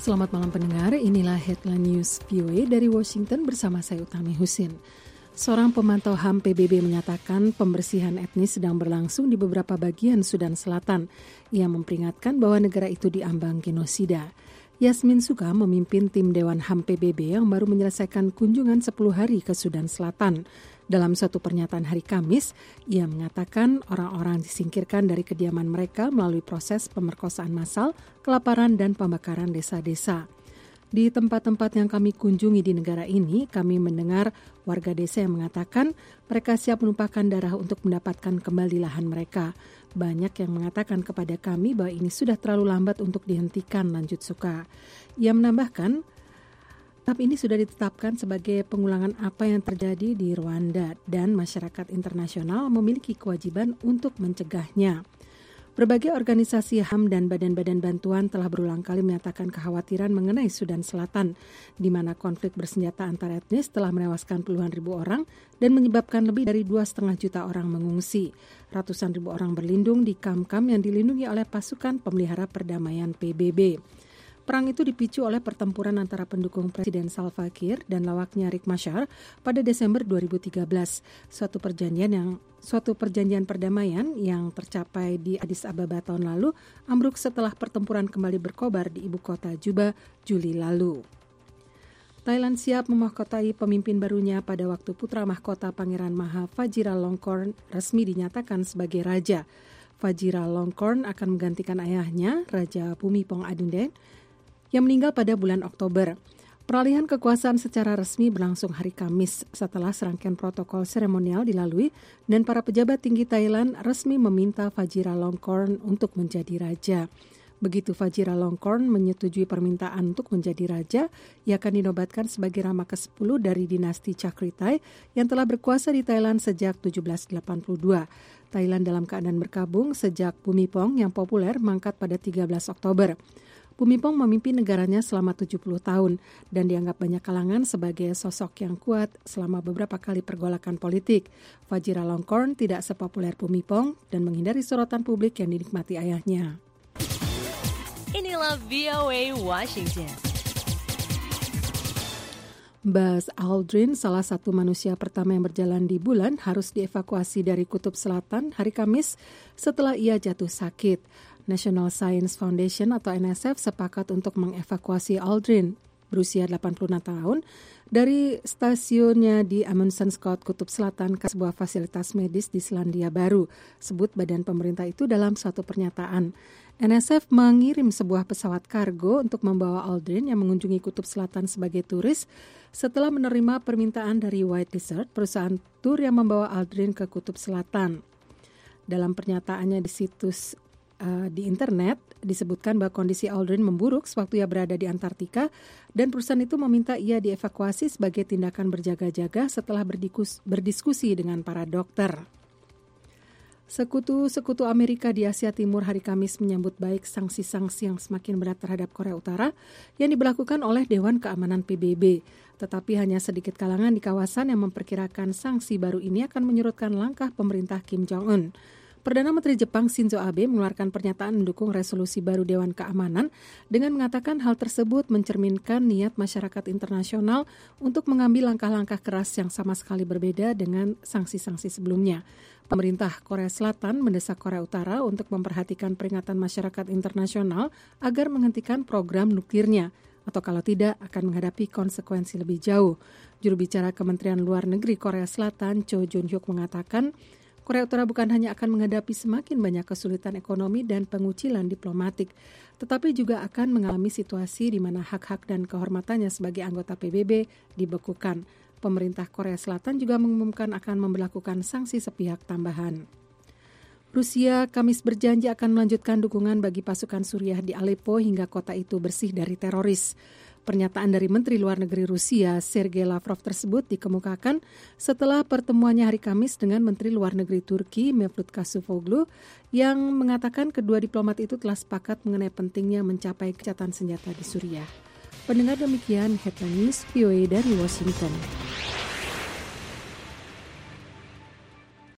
Selamat malam pendengar, inilah Headline News VOA dari Washington bersama saya Utami Husin. Seorang pemantau HAM PBB menyatakan pembersihan etnis sedang berlangsung di beberapa bagian Sudan Selatan. Ia memperingatkan bahwa negara itu diambang genosida. Yasmin Suka memimpin tim Dewan HAM PBB yang baru menyelesaikan kunjungan 10 hari ke Sudan Selatan. Dalam suatu pernyataan hari Kamis, ia mengatakan orang-orang disingkirkan dari kediaman mereka melalui proses pemerkosaan massal, kelaparan, dan pembakaran desa-desa. Di tempat-tempat yang kami kunjungi di negara ini, kami mendengar warga desa yang mengatakan mereka siap menumpahkan darah untuk mendapatkan kembali lahan mereka. Banyak yang mengatakan kepada kami bahwa ini sudah terlalu lambat untuk dihentikan, lanjut Suka. Ia menambahkan, tahap ini sudah ditetapkan sebagai pengulangan apa yang terjadi di Rwanda dan masyarakat internasional memiliki kewajiban untuk mencegahnya. Berbagai organisasi HAM dan badan-badan bantuan telah berulang kali menyatakan kekhawatiran mengenai Sudan Selatan, di mana konflik bersenjata antar etnis telah menewaskan puluhan ribu orang dan menyebabkan lebih dari 2,5 juta orang mengungsi. Ratusan ribu orang berlindung di kamp-kamp yang dilindungi oleh pasukan pemelihara perdamaian PBB. Perang itu dipicu oleh pertempuran antara pendukung Presiden Salva Kiir dan lawaknya Riek Machar pada Desember 2013. Suatu perjanjian perdamaian yang tercapai di Addis Ababa tahun lalu ambruk setelah pertempuran kembali berkobar di ibu kota Juba Juli lalu. Thailand siap memahkotai pemimpin barunya pada waktu putra mahkota Pangeran Maha Vajiralongkorn resmi dinyatakan sebagai raja. Vajiralongkorn akan menggantikan ayahnya, Raja Bhumibol Adulyadej, yang meninggal pada bulan Oktober. Peralihan kekuasaan secara resmi berlangsung hari Kamis setelah serangkaian protokol seremonial dilalui dan para pejabat tinggi Thailand resmi meminta Vajiralongkorn untuk menjadi raja. Begitu Vajiralongkorn menyetujui permintaan untuk menjadi raja, ia akan dinobatkan sebagai rama ke-10 dari dinasti Chakritai yang telah berkuasa di Thailand sejak 1782. Thailand dalam keadaan berkabung sejak Bhumibol yang populer mangkat pada 13 Oktober. Bhumibol memimpin negaranya selama 70 tahun dan dianggap banyak kalangan sebagai sosok yang kuat selama beberapa kali pergolakan politik. Vajiralongkorn tidak sepopuler Bhumibol dan menghindari sorotan publik yang dinikmati ayahnya. Inilah VOA Washington. Buzz Aldrin, salah satu manusia pertama yang berjalan di bulan, harus dievakuasi dari Kutub Selatan hari Kamis setelah ia jatuh sakit. National Science Foundation atau NSF sepakat untuk mengevakuasi Aldrin, berusia 86 tahun, dari stasiunnya di Amundsen Scott, Kutub Selatan ke sebuah fasilitas medis di Selandia Baru, sebut badan pemerintah itu dalam suatu pernyataan. NSF mengirim sebuah pesawat kargo untuk membawa Aldrin yang mengunjungi Kutub Selatan sebagai turis setelah menerima permintaan dari White Desert, perusahaan tur yang membawa Aldrin ke Kutub Selatan. Dalam pernyataannya di situs di internet disebutkan bahwa kondisi Aldrin memburuk sewaktu ia berada di Antartika dan perusahaan itu meminta ia dievakuasi sebagai tindakan berjaga-jaga setelah berdiskusi dengan para dokter. Sekutu-sekutu Amerika di Asia Timur hari Kamis menyambut baik sanksi-sanksi yang semakin berat terhadap Korea Utara yang diberlakukan oleh Dewan Keamanan PBB. Tetapi hanya sedikit kalangan di kawasan yang memperkirakan sanksi baru ini akan menyurutkan langkah pemerintah Kim Jong-un. Perdana Menteri Jepang Shinzo Abe mengeluarkan pernyataan mendukung resolusi baru Dewan Keamanan dengan mengatakan hal tersebut mencerminkan niat masyarakat internasional untuk mengambil langkah-langkah keras yang sama sekali berbeda dengan sanksi-sanksi sebelumnya. Pemerintah Korea Selatan mendesak Korea Utara untuk memperhatikan peringatan masyarakat internasional agar menghentikan program nuklirnya, atau kalau tidak akan menghadapi konsekuensi lebih jauh. Juru bicara Kementerian Luar Negeri Korea Selatan, Cho Jun-hyuk, mengatakan Korea Utara bukan hanya akan menghadapi semakin banyak kesulitan ekonomi dan pengucilan diplomatik, tetapi juga akan mengalami situasi di mana hak-hak dan kehormatannya sebagai anggota PBB dibekukan. Pemerintah Korea Selatan juga mengumumkan akan memberlakukan sanksi sepihak tambahan. Rusia Kamis berjanji akan melanjutkan dukungan bagi pasukan Suriah di Aleppo hingga kota itu bersih dari teroris. Pernyataan dari Menteri Luar Negeri Rusia, Sergei Lavrov tersebut dikemukakan setelah pertemuannya hari Kamis dengan Menteri Luar Negeri Turki, Mevlut Cavusoglu, yang mengatakan kedua diplomat itu telah sepakat mengenai pentingnya mencapai gencatan senjata di Suriah. Pendengar, demikian Headline News VOA dari Washington.